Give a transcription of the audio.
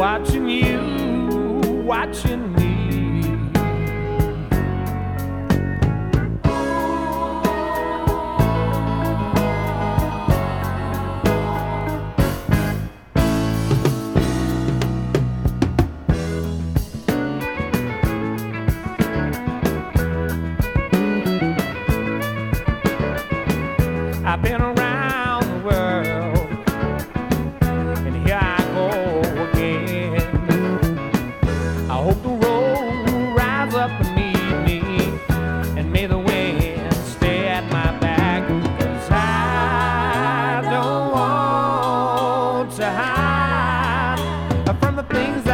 watching you, watching me. I've been around the world, and here I go again. I hope the road will rise up and meet me, and may the wind stay at my back, 'cause I don't want to hide from the things